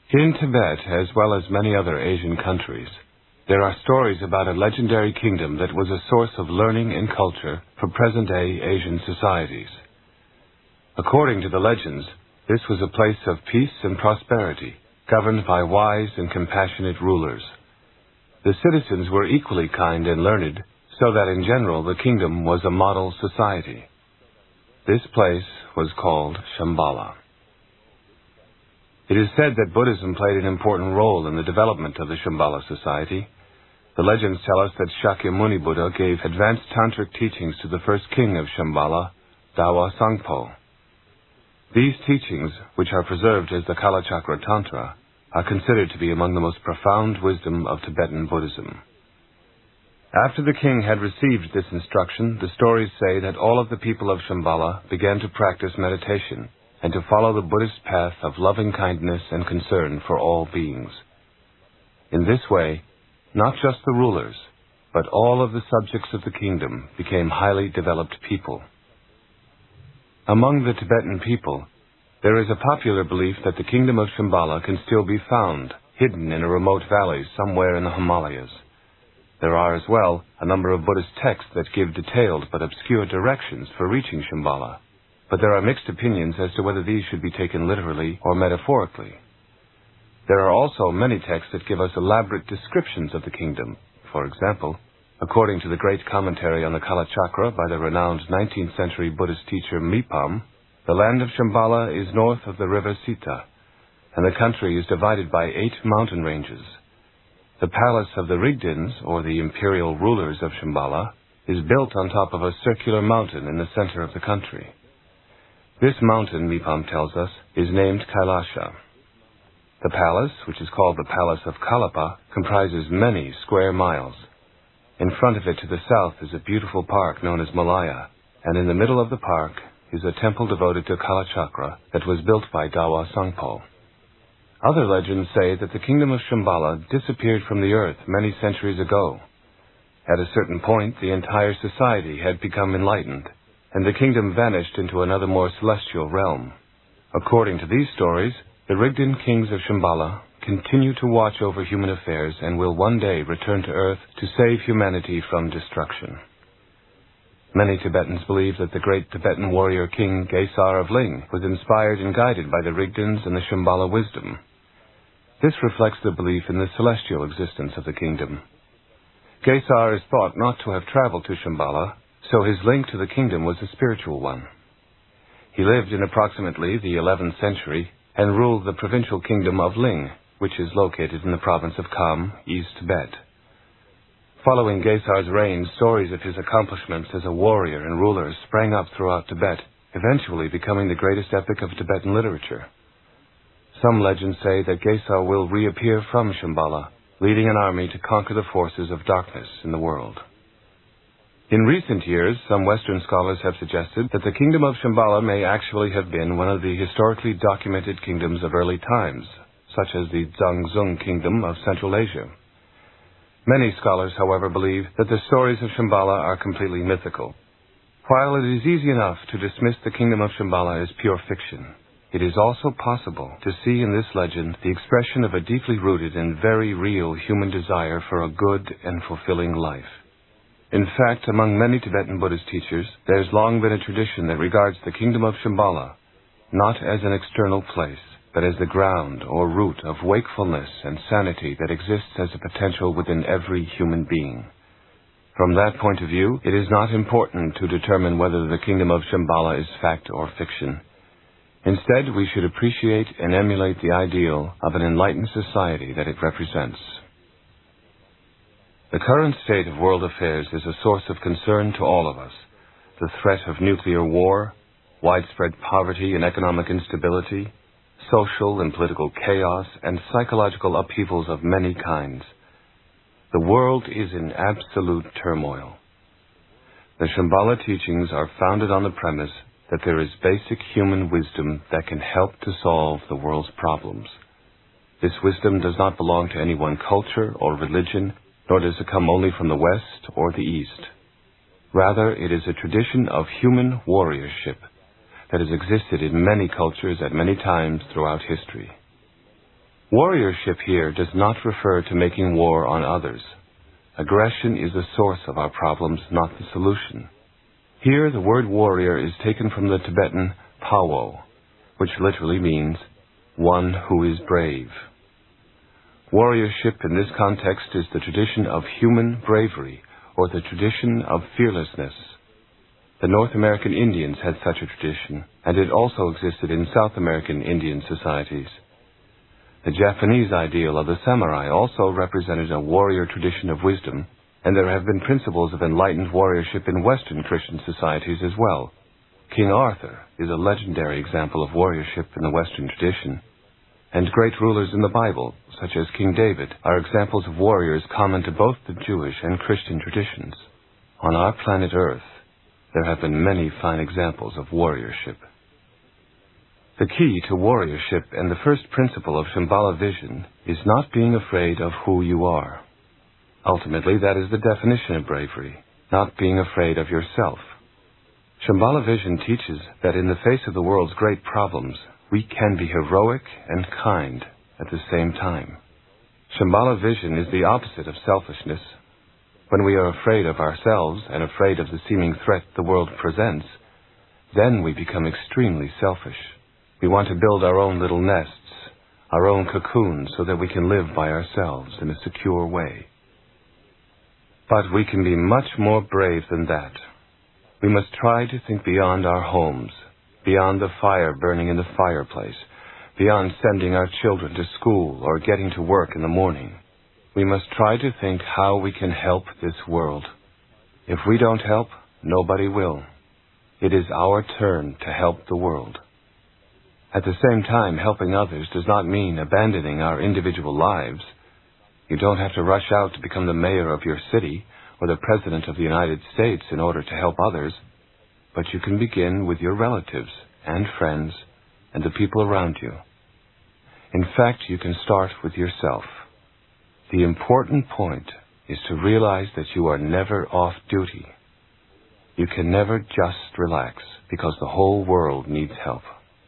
In Tibet, as well as many other Asian countries, there are stories about a legendary kingdom that was a source of learning and culture for present-day Asian societies. According to the legends, this was a place of peace and prosperity, governed by wise and compassionate rulers. The citizens were equally kind and learned, so that in general the kingdom was a model society. This place was called Shambhala. It is said that Buddhism played an important role in the development of the Shambhala society. The legends tell us that Shakyamuni Buddha gave advanced tantric teachings to the first king of Shambhala, Dawa Sangpo. These teachings, which are preserved as the Kalachakra Tantra, are considered to be among the most profound wisdom of Tibetan Buddhism. After the king had received this instruction, the stories say that all of the people of Shambhala began to practice meditation and to follow the Buddhist path of loving kindness and concern for all beings. In this way, not just the rulers, but all of the subjects of the kingdom became highly developed people. Among the Tibetan people, there is a popular belief that the kingdom of Shambhala can still be found, hidden in a remote valley somewhere in the Himalayas. There are as well a number of Buddhist texts that give detailed but obscure directions for reaching Shambhala, but there are mixed opinions as to whether these should be taken literally or metaphorically. There are also many texts that give us elaborate descriptions of the kingdom. For example, according to the great commentary on the Kalachakra by the renowned 19th century Buddhist teacher Mipam, the land of Shambhala is north of the river Sita, and the country is divided by 8 mountain ranges. The palace of the Rigdins, or the imperial rulers of Shambhala, is built on top of a circular mountain in the center of the country. This mountain, Mipam tells us, is named Kailasha. The palace, which is called the Palace of Kalapa, comprises many square miles. In front of it to the south is a beautiful park known as Malaya, and in the middle of the park is a temple devoted to Kalachakra that was built by Dawa Sangpo. Other legends say that the kingdom of Shambhala disappeared from the earth many centuries ago. At a certain point, the entire society had become enlightened, and the kingdom vanished into another more celestial realm. According to these stories, the Rigden kings of Shambhala continue to watch over human affairs and will one day return to earth to save humanity from destruction. Many Tibetans believe that the great Tibetan warrior king Gesar of Ling was inspired and guided by the Rigdens and the Shambhala wisdom. This reflects the belief in the celestial existence of the kingdom. Gesar is thought not to have traveled to Shambhala, so his link to the kingdom was a spiritual one. He lived in approximately the 11th century and ruled the provincial kingdom of Ling, which is located in the province of Kham, East Tibet. Following Gesar's reign, stories of his accomplishments as a warrior and ruler sprang up throughout Tibet, eventually becoming the greatest epic of Tibetan literature. Some legends say that Gesar will reappear from Shambhala, leading an army to conquer the forces of darkness in the world. In recent years, some Western scholars have suggested that the kingdom of Shambhala may actually have been one of the historically documented kingdoms of early times, such as the Zhangzung kingdom of Central Asia. Many scholars, however, believe that the stories of Shambhala are completely mythical. While it is easy enough to dismiss the kingdom of Shambhala as pure fiction, it is also possible to see in this legend the expression of a deeply rooted and very real human desire for a good and fulfilling life. In fact, among many Tibetan Buddhist teachers, there has long been a tradition that regards the kingdom of Shambhala not as an external place, but as the ground or root of wakefulness and sanity that exists as a potential within every human being. From that point of view, it is not important to determine whether the kingdom of Shambhala is fact or fiction. Instead, we should appreciate and emulate the ideal of an enlightened society that it represents. The current state of world affairs is a source of concern to all of us. The threat of nuclear war, widespread poverty and economic instability, social and political chaos, and psychological upheavals of many kinds. The world is in absolute turmoil. The Shambhala teachings are founded on the premise that there is basic human wisdom that can help to solve the world's problems. This wisdom does not belong to any one culture or religion, nor does it come only from the West or the East. Rather, it is a tradition of human warriorship that has existed in many cultures at many times throughout history. Warriorship here does not refer to making war on others. Aggression is the source of our problems, not the solution. Here, the word warrior is taken from the Tibetan Pawo, which literally means one who is brave. Warriorship in this context is the tradition of human bravery, or the tradition of fearlessness. The North American Indians had such a tradition, and it also existed in South American Indian societies. The Japanese ideal of the samurai also represented a warrior tradition of wisdom, and there have been principles of enlightened warriorship in Western Christian societies as well. King Arthur is a legendary example of warriorship in the Western tradition, and great rulers in the Bible, such as King David, are examples of warriors common to both the Jewish and Christian traditions. On our planet Earth, there have been many fine examples of warriorship. The key to warriorship and the first principle of Shambhala vision is not being afraid of who you are. Ultimately, that is the definition of bravery, not being afraid of yourself. Shambhala vision teaches that in the face of the world's great problems, we can be heroic and kind at the same time. Shambhala vision is the opposite of selfishness. When we are afraid of ourselves and afraid of the seeming threat the world presents, then we become extremely selfish. We want to build our own little nests, our own cocoons, so that we can live by ourselves in a secure way. But we can be much more brave than that. We must try to think beyond our homes, beyond the fire burning in the fireplace, beyond sending our children to school or getting to work in the morning. We must try to think how we can help this world. If we don't help, nobody will. It is our turn to help the world. At the same time, helping others does not mean abandoning our individual lives. You don't have to rush out to become the mayor of your city or the president of the United States in order to help others, but you can begin with your relatives and friends and the people around you. In fact, you can start with yourself. The important point is to realize that you are never off duty. You can never just relax because the whole world needs help.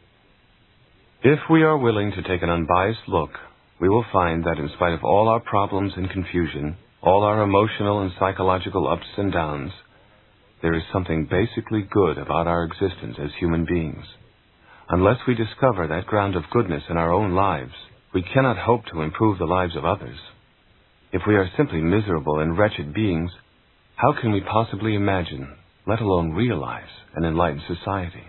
If we are willing to take an unbiased look, we will find that in spite of all our problems and confusion, all our emotional and psychological ups and downs, there is something basically good about our existence as human beings. Unless we discover that ground of goodness in our own lives, we cannot hope to improve the lives of others. If we are simply miserable and wretched beings, how can we possibly imagine, let alone realize, an enlightened society?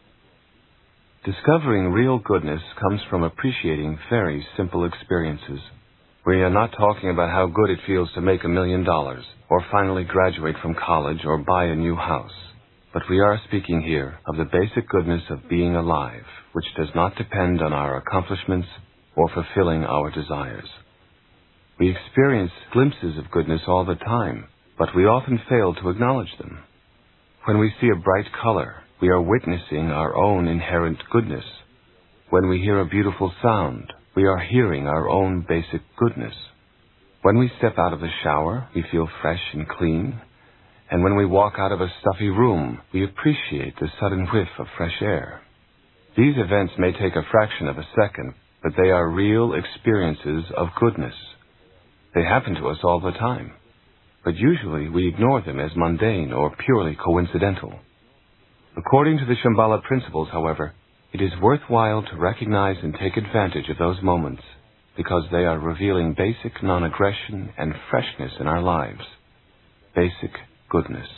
Discovering real goodness comes from appreciating very simple experiences. We are not talking about how good it feels to make $1 million, or finally graduate from college, or buy a new house. But we are speaking here of the basic goodness of being alive, which does not depend on our accomplishments or fulfilling our desires. We experience glimpses of goodness all the time, but we often fail to acknowledge them. When we see a bright color, we are witnessing our own inherent goodness. When we hear a beautiful sound, we are hearing our own basic goodness. When we step out of the shower, we feel fresh and clean. And when we walk out of a stuffy room, we appreciate the sudden whiff of fresh air. These events may take a fraction of a second, but they are real experiences of goodness. They happen to us all the time, but usually we ignore them as mundane or purely coincidental. According to the Shambhala principles, however, it is worthwhile to recognize and take advantage of those moments because they are revealing basic non-aggression and freshness in our lives. Basic goodness.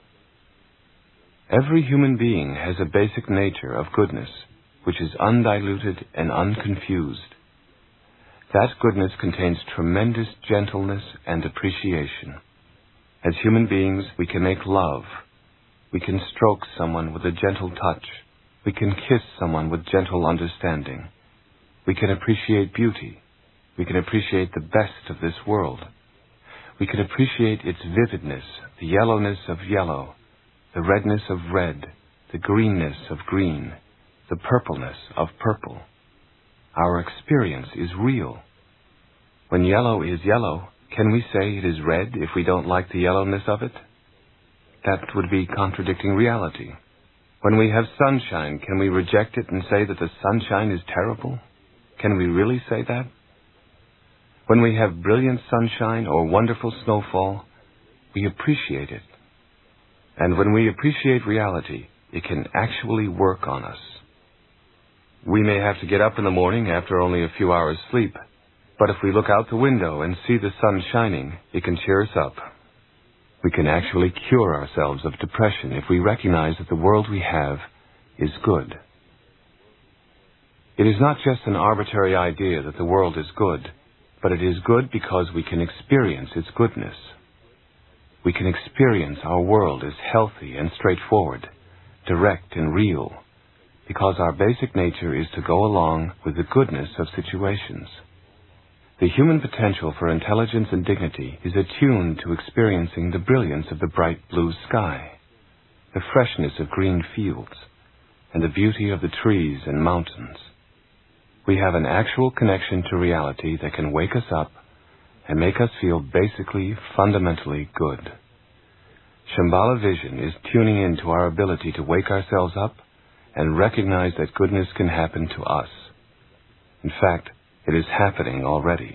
Every human being has a basic nature of goodness, which is undiluted and unconfused. That goodness contains tremendous gentleness and appreciation. As human beings, we can make love. We can stroke someone with a gentle touch. We can kiss someone with gentle understanding. We can appreciate beauty. We can appreciate the best of this world. We can appreciate its vividness, the yellowness of yellow, the redness of red, the greenness of green, the purpleness of purple. Our experience is real. When yellow is yellow, can we say it is red if we don't like the yellowness of it? That would be contradicting reality. When we have sunshine, can we reject it and say that the sunshine is terrible? Can we really say that? When we have brilliant sunshine or wonderful snowfall, we appreciate it. And when we appreciate reality, it can actually work on us. We may have to get up in the morning after only a few hours' sleep, but if we look out the window and see the sun shining, it can cheer us up. We can actually cure ourselves of depression if we recognize that the world we have is good. It is not just an arbitrary idea that the world is good, but it is good because we can experience its goodness. We can experience our world as healthy and straightforward, direct and real, because our basic nature is to go along with the goodness of situations. The human potential for intelligence and dignity is attuned to experiencing the brilliance of the bright blue sky, the freshness of green fields, and the beauty of the trees and mountains. We have an actual connection to reality that can wake us up and make us feel basically, fundamentally good. Shambhala vision is tuning into our ability to wake ourselves up and recognize that goodness can happen to us. In fact, it is happening already.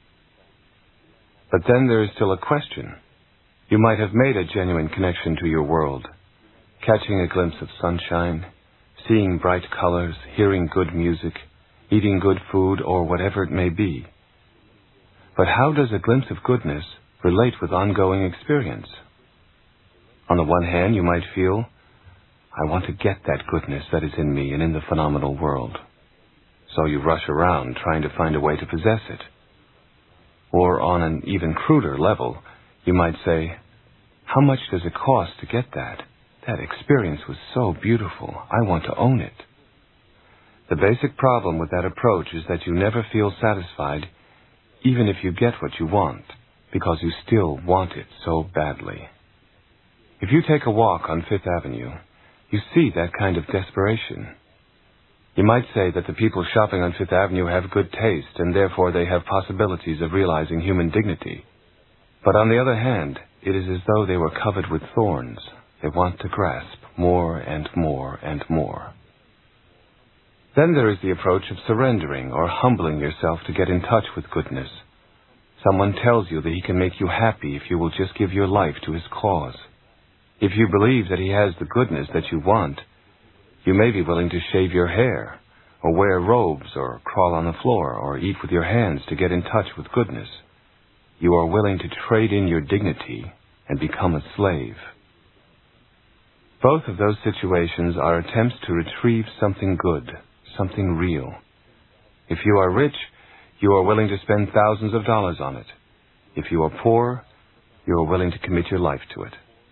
But then there is still a question. You might have made a genuine connection to your world, catching a glimpse of sunshine, seeing bright colors, hearing good music, eating good food, or whatever it may be. But how does a glimpse of goodness relate with ongoing experience? On the one hand, you might feel, I want to get that goodness that is in me and in the phenomenal world. So you rush around trying to find a way to possess it. Or on an even cruder level, you might say, how much does it cost to get that? That experience was so beautiful. I want to own it. The basic problem with that approach is that you never feel satisfied, even if you get what you want, because you still want it so badly. If you take a walk on Fifth Avenue, you see that kind of desperation. You might say that the people shopping on Fifth Avenue have good taste, and therefore they have possibilities of realizing human dignity. But on the other hand, it is as though they were covered with thorns. They want to grasp more and more and more. Then there is the approach of surrendering or humbling yourself to get in touch with goodness. Someone tells you that he can make you happy if you will just give your life to his cause. If you believe that he has the goodness that you want, you may be willing to shave your hair, or wear robes, or crawl on the floor, or eat with your hands to get in touch with goodness. You are willing to trade in your dignity and become a slave. Both of those situations are attempts to retrieve something good, something real. If you are rich, you are willing to spend thousands of dollars on it. If you are poor, you are willing to commit your life to it.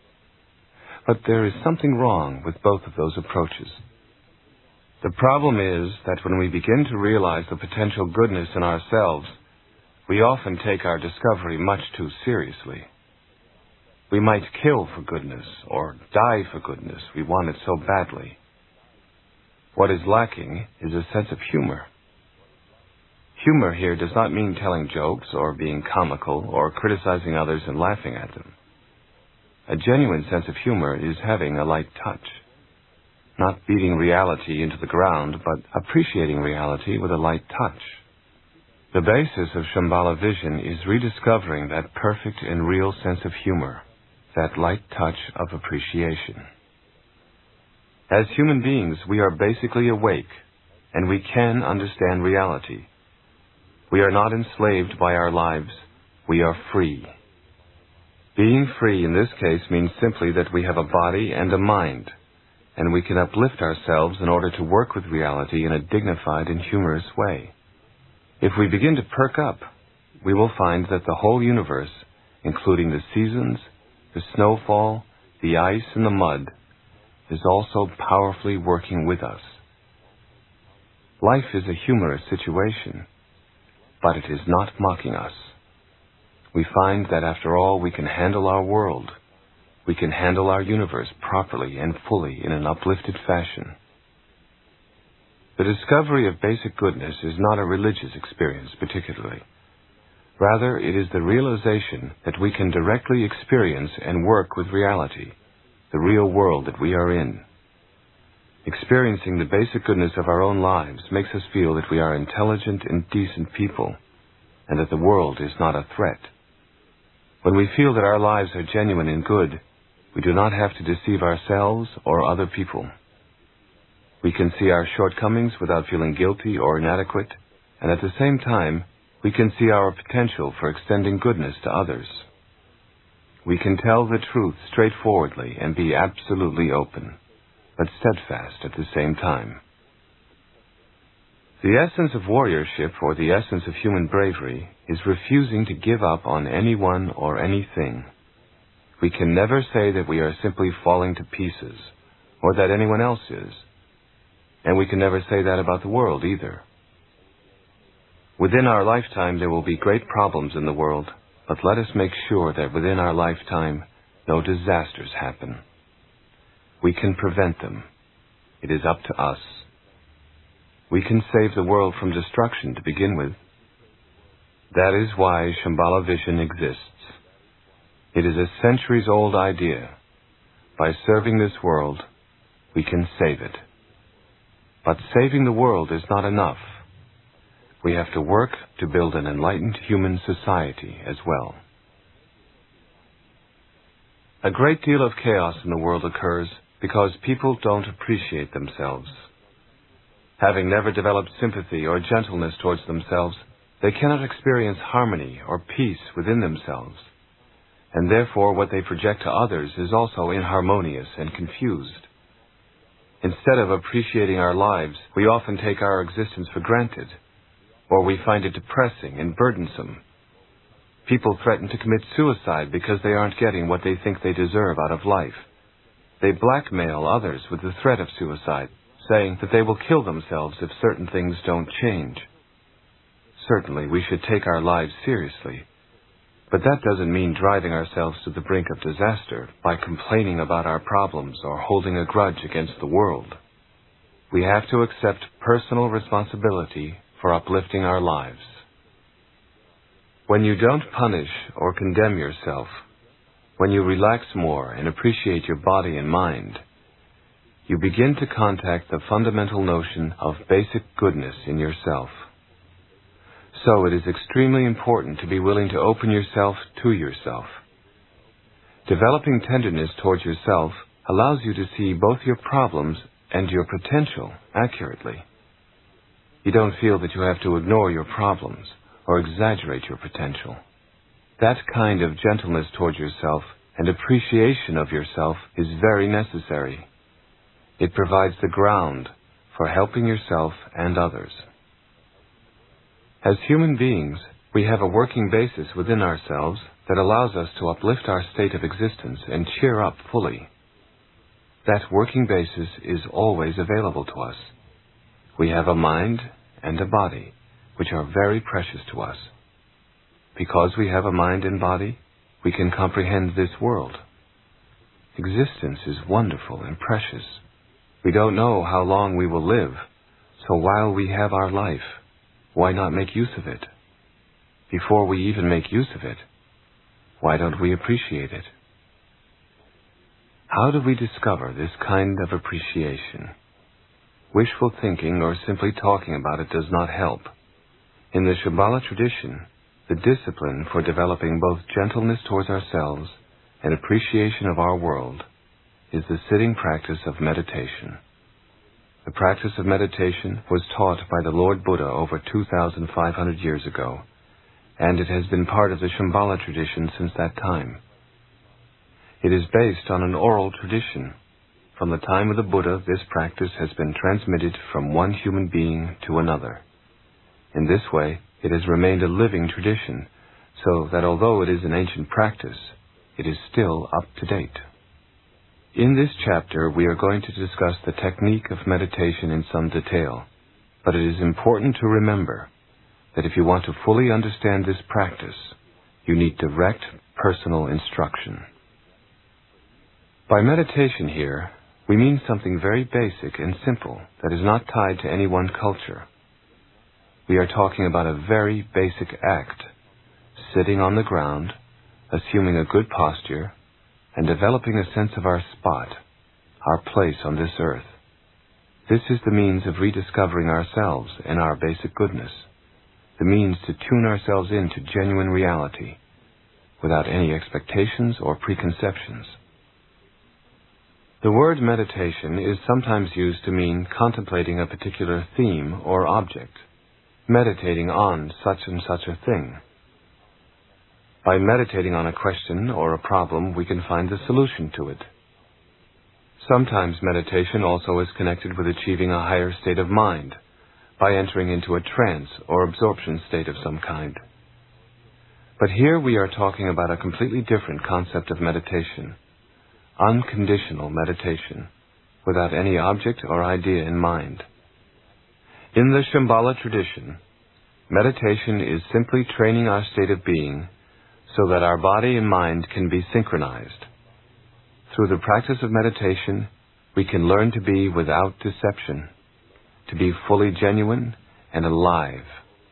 But there is something wrong with both of those approaches. The problem is that when we begin to realize the potential goodness in ourselves, we often take our discovery much too seriously. We might kill for goodness or die for goodness. We want it so badly. What is lacking is a sense of humor. Humor here does not mean telling jokes or being comical or criticizing others and laughing at them. A genuine sense of humor is having a light touch, not beating reality into the ground, but appreciating reality with a light touch. The basis of Shambhala vision is rediscovering that perfect and real sense of humor, that light touch of appreciation. As human beings, we are basically awake, and we can understand reality. We are not enslaved by our lives. We are free. Being free in this case means simply that we have a body and a mind, and we can uplift ourselves in order to work with reality in a dignified and humorous way. If we begin to perk up, we will find that the whole universe, including the seasons, the snowfall, the ice, and the mud, is also powerfully working with us. Life is a humorous situation, but it is not mocking us. We find that after all, we can handle our world. We can handle our universe properly and fully in an uplifted fashion. The discovery of basic goodness is not a religious experience particularly. Rather, it is the realization that we can directly experience and work with reality, the real world that we are in. Experiencing the basic goodness of our own lives makes us feel that we are intelligent and decent people, and that the world is not a threat. When we feel that our lives are genuine and good, we do not have to deceive ourselves or other people. We can see our shortcomings without feeling guilty or inadequate, and at the same time, we can see our potential for extending goodness to others. We can tell the truth straightforwardly and be absolutely open, but steadfast at the same time. The essence of warriorship, or the essence of human bravery, is refusing to give up on anyone or anything. We can never say that we are simply falling to pieces, or that anyone else is. And we can never say that about the world either. Within our lifetime there will be great problems in the world, but let us make sure that within our lifetime no disasters happen. We can prevent them. It is up to us. We can save the world from destruction to begin with. That is why Shambhala Vision exists. It is a centuries-old idea. By serving this world, we can save it. But saving the world is not enough. We have to work to build an enlightened human society as well. A great deal of chaos in the world occurs because people don't appreciate themselves. Having never developed sympathy or gentleness towards themselves, they cannot experience harmony or peace within themselves, and therefore what they project to others is also inharmonious and confused. Instead of appreciating our lives, we often take our existence for granted, or we find it depressing and burdensome. People threaten to commit suicide because they aren't getting what they think they deserve out of life. They blackmail others with the threat of suicide, saying that they will kill themselves if certain things don't change. Certainly, we should take our lives seriously, but that doesn't mean driving ourselves to the brink of disaster by complaining about our problems or holding a grudge against the world. We have to accept personal responsibility for uplifting our lives. When you don't punish or condemn yourself, when you relax more and appreciate your body and mind, you begin to contact the fundamental notion of basic goodness in yourself. So it is extremely important to be willing to open yourself to yourself. Developing tenderness towards yourself allows you to see both your problems and your potential accurately. You don't feel that you have to ignore your problems or exaggerate your potential. That kind of gentleness towards yourself and appreciation of yourself is very necessary. It provides the ground for helping yourself and others. As human beings, we have a working basis within ourselves that allows us to uplift our state of existence and cheer up fully. That working basis is always available to us. We have a mind and a body, which are very precious to us. Because we have a mind and body, we can comprehend this world. Existence is wonderful and precious. We don't know how long we will live, so while we have our life, why not make use of it? Before we even make use of it, why don't we appreciate it? How do we discover this kind of appreciation? Wishful thinking or simply talking about it does not help. In the Shambhala tradition, the discipline for developing both gentleness towards ourselves and appreciation of our world is the sitting practice of meditation. The practice of meditation was taught by the Lord Buddha over 2,500 years ago, and it has been part of the Shambhala tradition since that time. It is based on an oral tradition. From the time of the Buddha, this practice has been transmitted from one human being to another. In this way, it has remained a living tradition, so that although it is an ancient practice, it is still up to date. In this chapter, we are going to discuss the technique of meditation in some detail, but it is important to remember that if you want to fully understand this practice, you need direct personal instruction. By meditation here, we mean something very basic and simple that is not tied to any one culture. We are talking about a very basic act, sitting on the ground, assuming a good posture, and developing a sense of our spot, our place on this earth. This is the means of rediscovering ourselves and our basic goodness. the means to tune ourselves into genuine reality, without any expectations or preconceptions. The word meditation is sometimes used to mean contemplating a particular theme or object, meditating on such and such a thing. By meditating on a question or a problem, we can find the solution to it. Sometimes meditation also is connected with achieving a higher state of mind, by entering into a trance or absorption state of some kind. But here we are talking about a completely different concept of meditation, unconditional meditation, without any object or idea in mind. In the Shambhala tradition, meditation is simply training our state of being so that our body and mind can be synchronized. Through the practice of meditation, we can learn to be without deception, to be fully genuine and alive.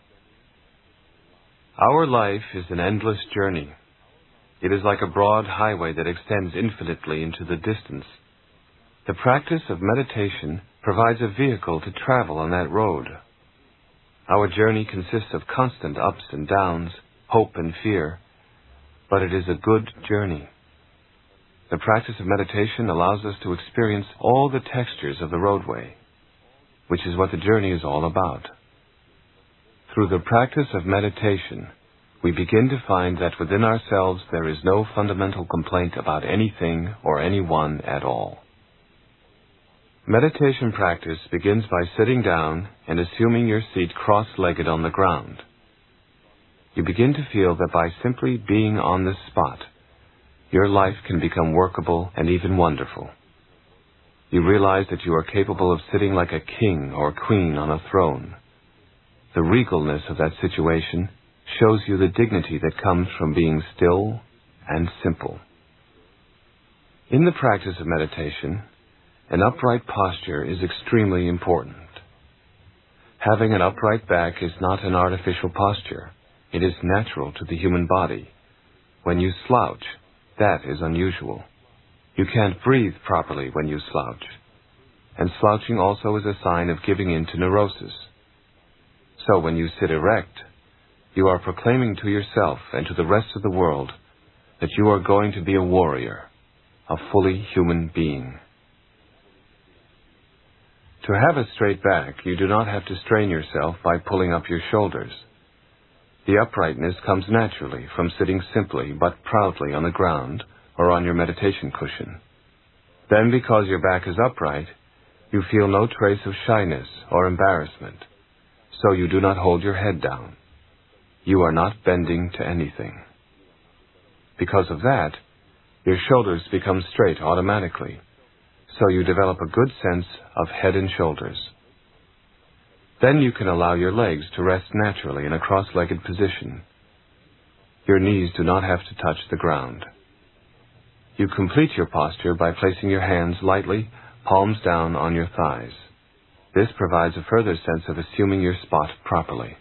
Our life is an endless journey. It is like a broad highway that extends infinitely into the distance. The practice of meditation provides a vehicle to travel on that road. Our journey consists of constant ups and downs, hope and fear, but it is a good journey. The practice of meditation allows us to experience all the textures of the roadway, which is what the journey is all about. Through the practice of meditation, we begin to find that within ourselves there is no fundamental complaint about anything or anyone at all. Meditation practice begins by sitting down and assuming your seat cross-legged on the ground. You begin to feel that by simply being on this spot, your life can become workable and even wonderful. You realize that you are capable of sitting like a king or queen on a throne. The regalness of that situation shows you the dignity that comes from being still and simple. In the practice of meditation, an upright posture is extremely important. Having an upright back is not an artificial posture. It is natural to the human body. When you slouch, that is unusual. You can't breathe properly when you slouch. And slouching also is a sign of giving in to neurosis. So when you sit erect, you are proclaiming to yourself and to the rest of the world that you are going to be a warrior, a fully human being. To have a straight back, you do not have to strain yourself by pulling up your shoulders. The uprightness comes naturally from sitting simply but proudly on the ground or on your meditation cushion. Then, because your back is upright, you feel no trace of shyness or embarrassment, so you do not hold your head down. You are not bending to anything. Because of that, your shoulders become straight automatically, so you develop a good sense of head and shoulders. Then you can allow your legs to rest naturally in a cross-legged position. Your knees do not have to touch the ground. You complete your posture by placing your hands lightly, palms down on your thighs. This provides a further sense of assuming your spot properly.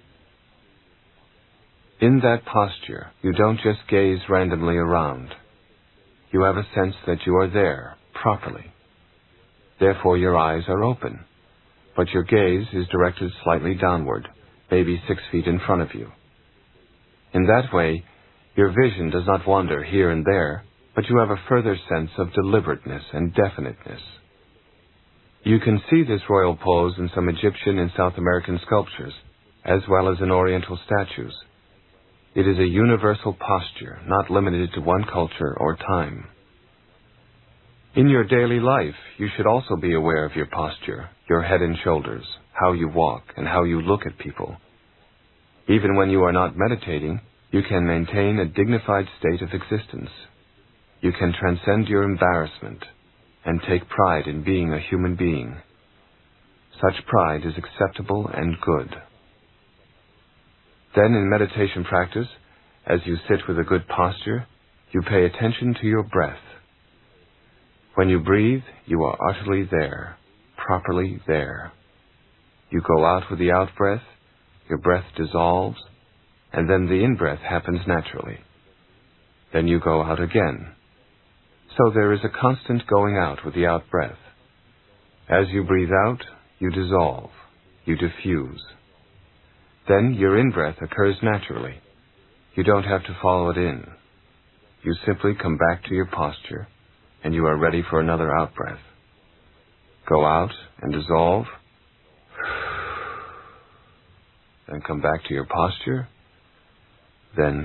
In that posture, you don't just gaze randomly around. You have a sense that you are there, properly. Therefore, your eyes are open, but your gaze is directed slightly downward, maybe 6 feet in front of you. In that way, your vision does not wander here and there, but you have a further sense of deliberateness and definiteness. You can see this royal pose in some Egyptian and South American sculptures, as well as in Oriental statues. It is a universal posture, not limited to one culture or time. In your daily life, you should also be aware of your posture, your head and shoulders, how you walk, and how you look at people. Even when you are not meditating, you can maintain a dignified state of existence. You can transcend your embarrassment and take pride in being a human being. Such pride is acceptable and good. Then in meditation practice, as you sit with a good posture, you pay attention to your breath. When you breathe, you are utterly there, properly there. You go out with the out-breath, your breath dissolves, and then the in-breath happens naturally. Then you go out again. So there is a constant going out with the out-breath. As you breathe out, you dissolve, you diffuse. Then your in-breath occurs naturally. You don't have to follow it in. You simply come back to your posture, and you are ready for another out-breath. Go out and dissolve, then come back to your posture, then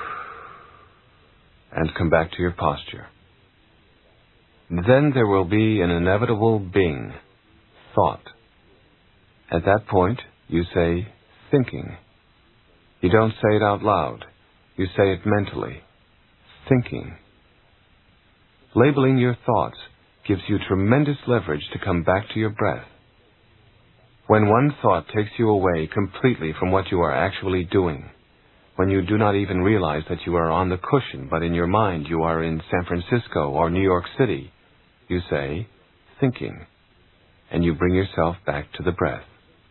and come back to your posture. Then there will be an inevitable bing, thought. At that point, you say, thinking. You don't say it out loud. You say it mentally. Thinking. Labeling your thoughts gives you tremendous leverage to come back to your breath. When one thought takes you away completely from what you are actually doing, when you do not even realize that you are on the cushion, but in your mind you are in San Francisco or New York City, you say, thinking, and you bring yourself back to the breath.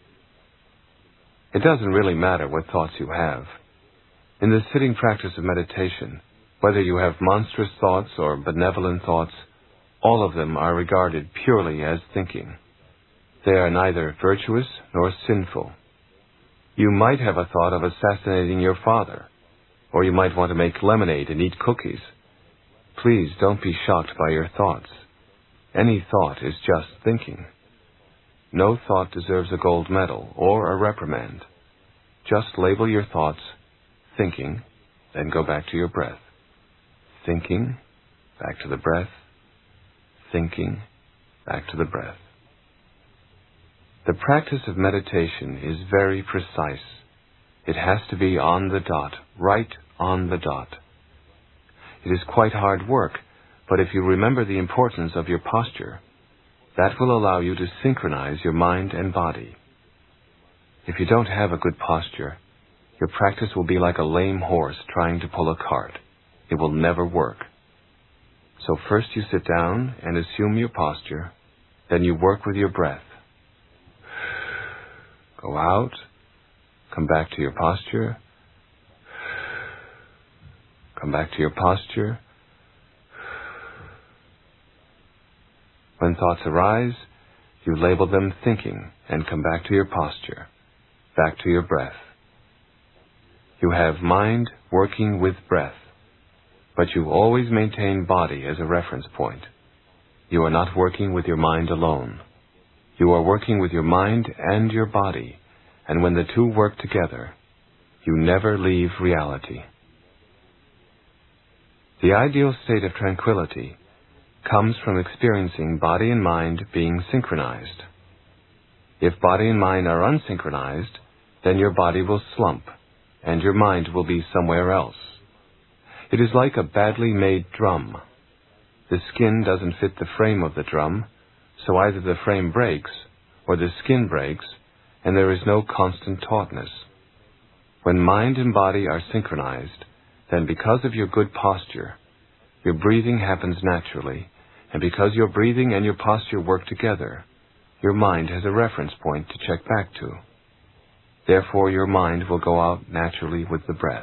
It doesn't really matter what thoughts you have. In the sitting practice of meditation, whether you have monstrous thoughts or benevolent thoughts, all of them are regarded purely as thinking. They are neither virtuous nor sinful. You might have a thought of assassinating your father, or you might want to make lemonade and eat cookies. Please don't be shocked by your thoughts. Any thought is just thinking. No thought deserves a gold medal or a reprimand. Just label your thoughts thinking, then go back to your breath. Thinking, back to the breath. Thinking, back to the breath. The practice of meditation is very precise. It has to be on the dot, right on the dot. It is quite hard work, but if you remember the importance of your posture, that will allow you to synchronize your mind and body. If you don't have a good posture, your practice will be like a lame horse trying to pull a cart. It will never work. So first you sit down and assume your posture, then you work with your breath. Go out, come back to your posture, come back to your posture. When thoughts arise, you label them thinking and come back to your posture, back to your breath. You have mind working with breath, but you always maintain body as a reference point. You are not working with your mind alone. You are working with your mind and your body, and when the two work together, you never leave reality. The ideal state of tranquility comes from experiencing body and mind being synchronized. If body and mind are unsynchronized, then your body will slump, and your mind will be somewhere else. It is like a badly made drum. The skin doesn't fit the frame of the drum, so either the frame breaks or the skin breaks, and there is no constant tautness. When mind and body are synchronized, then because of your good posture, your breathing happens naturally, and because your breathing and your posture work together, your mind has a reference point to check back to. Therefore, your mind will go out naturally with the breath.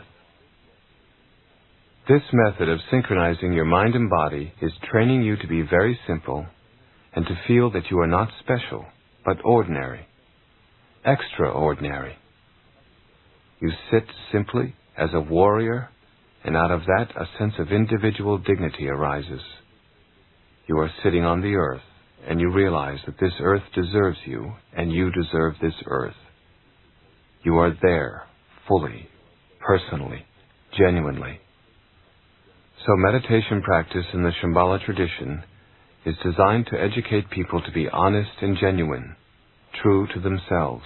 This method of synchronizing your mind and body is training you to be very simple and to feel that you are not special, but ordinary, extraordinary. You sit simply as a warrior, and out of that a sense of individual dignity arises. You are sitting on the earth, and you realize that this earth deserves you, and you deserve this earth. You are there, fully, personally, genuinely. So meditation practice in the Shambhala tradition is designed to educate people to be honest and genuine, true to themselves.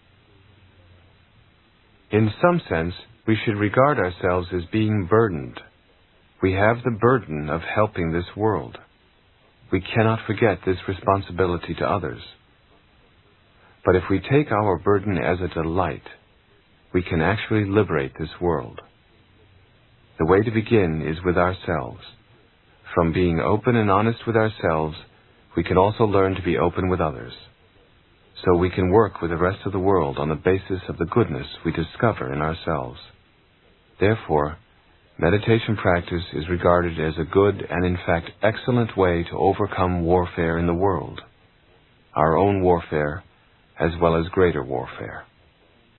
In some sense, we should regard ourselves as being burdened. We have the burden of helping this world. We cannot forget this responsibility to others. But if we take our burden as a delight, we can actually liberate this world. The way to begin is with ourselves. From being open and honest with ourselves, we can also learn to be open with others. So we can work with the rest of the world on the basis of the goodness we discover in ourselves. Therefore, meditation practice is regarded as a good and in fact excellent way to overcome warfare in the world, our own warfare as well as greater warfare.